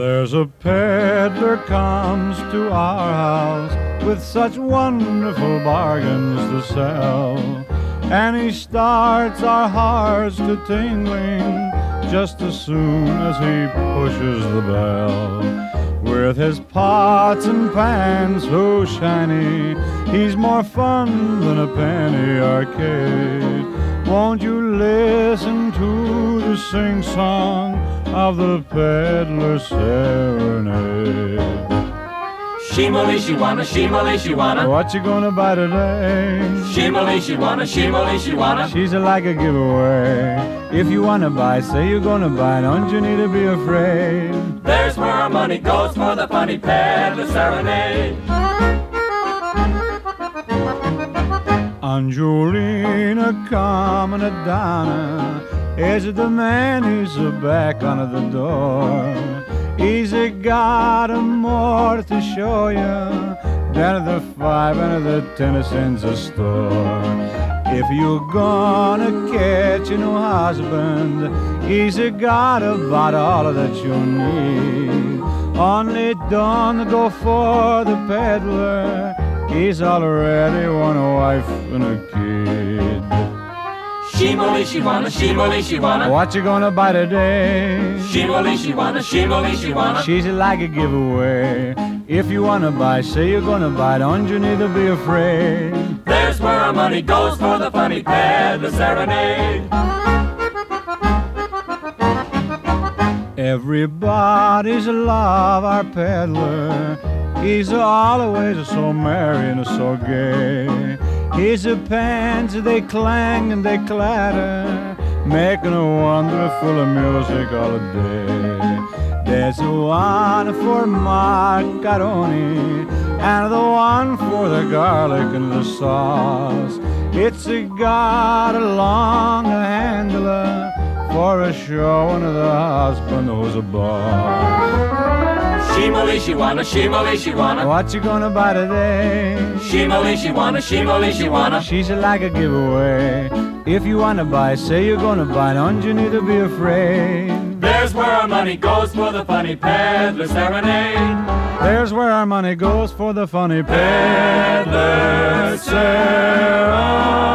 There's a peddler comes to our house with such wonderful bargains to sell, and he starts our hearts to tingling just as soon as he pushes the bell. With his pots and pans so shiny, he's more fun than a penny arcade. Won't you listen to the sing-song of the peddler's serenade? Shimoli, she-wanna, shimoli, she-wanna. What you gonna buy today? Shimoli, she-wanna, shimoli, she-wanna. She's like a giveaway. If you wanna buy, say you're gonna buy, don't you need to be afraid. There's where our money goes for the funny peddler serenade. Angelina coming at Donna. Is it the man who's back under the door? He's got a more to show you than the 5 and the 10 cents a store. If you're gonna catch a new husband, he's got about all that you need. Only don't go for the peddler, he's already won a wife and a kid. Shimoli, she-wanna, shimoli, she-wanna. What you gonna buy today? Shimoli, she-wanna, shimoli, she-wanna. She's like a giveaway. If you wanna buy, say you're gonna buy, don't you need to be afraid. There's where our money goes for the funny peddler serenade. Everybody's love our peddler. He's always so merry and so gay. His pants, they clang and they clatter, making a wonderful music all day. There's one for macaroni and the one for the garlic and the sauce. It's got a long handle for a showing of the husband who's a boss. Shimoli, she-wanna, shimoli, she-wanna. What you gonna buy today? Shimoli, she-wanna, shimoli, she-wanna. She's like a giveaway. If you wanna buy, say you're gonna buy, don't you need to be afraid. There's where our money goes for the funny peddler serenade. There's where our money goes for the funny peddler serenade.